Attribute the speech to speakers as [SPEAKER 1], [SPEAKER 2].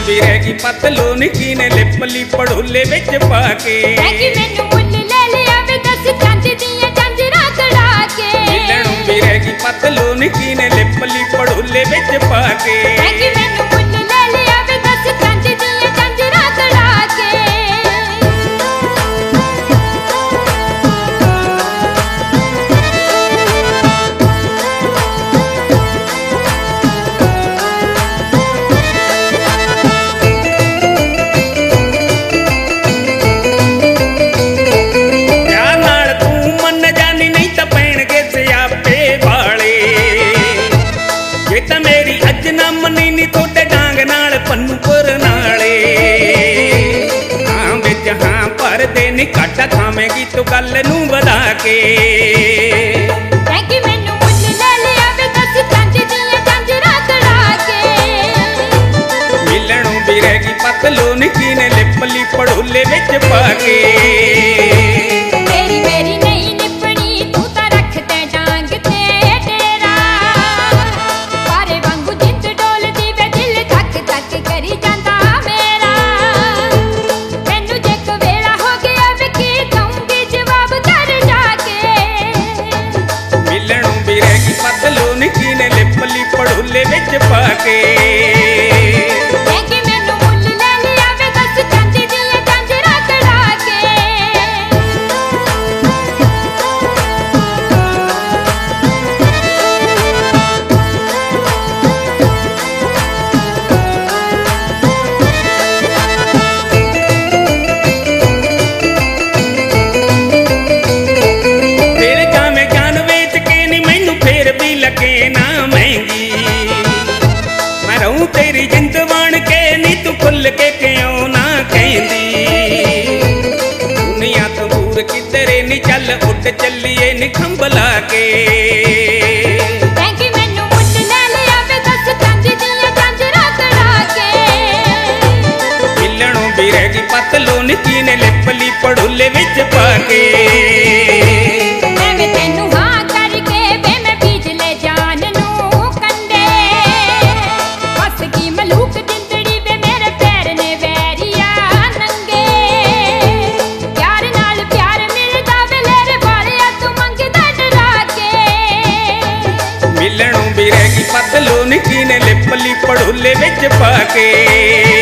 [SPEAKER 1] भी रह गई पतलून की ने लिपली पड़ोले विच पाके
[SPEAKER 2] मैनू मुल ले लिया वे दस चांदी दियां झांजरां तड़ा के
[SPEAKER 1] मिलणों भी रह गई पतलून की ने लिपली पड़ोले विच पाके
[SPEAKER 2] मैनू मुल ले लिया वे दस चांदी दियां झांजरां तड़ा के
[SPEAKER 1] घाटा खावेगी तो गल नूं वधा के
[SPEAKER 2] मैनू मुल ले लिया वे दस चांदी दियां झांजरां तड़ा के
[SPEAKER 1] मिलणों भी रह गई पतलून की ने लिपली पड़ोले विच पाके
[SPEAKER 2] तेरी मेरी नहीं निपणी तू तां रख ते डांग ते डेरा पारे वांगू जिंद डोलदी वे दिल धक धक करी जांदा मेरा मैनू जे कवेला हो गया वे की दूंगी जवाब कर जाके
[SPEAKER 1] मिलणों भी रह गई पतलून की ने लिपली पड़ोले विच पाके
[SPEAKER 2] मैनू मुल ले लिया वे दस चांदी दियां झांजरां तड़ा के
[SPEAKER 1] मिलणों भी रह गई पतलून की ने लिपली पड़ोले विच पाके
[SPEAKER 2] मैनू मुल ले लिया वे दस चांदी दियां झांजरां तड़ा के
[SPEAKER 1] तेरी जिंद बन के नी तू खुल के क्यों ना कहंदी दुनिया तो दूर किधरे नी चल उठ चलिए नी खंभला के
[SPEAKER 2] मैनू मुल ले लिया वे दस चांदी दियां झांजरां तड़ा के
[SPEAKER 1] मिलणों भी रह गई पतलून की ने लिपली पड़ोले विच पाके
[SPEAKER 2] मैं तैनू हाँ करके वे मैं बीज ले जान नूं कंडे बस की मलूक जिंदड़ी वे मेरे पैर ने वैरिया नंगे प्यार नाल प्यार मिलदा वे लेरे वालिया तू मंगदा डरा के
[SPEAKER 1] मिलणों भी रह गई पतलून की ने लिपली पड़ोले विच पाके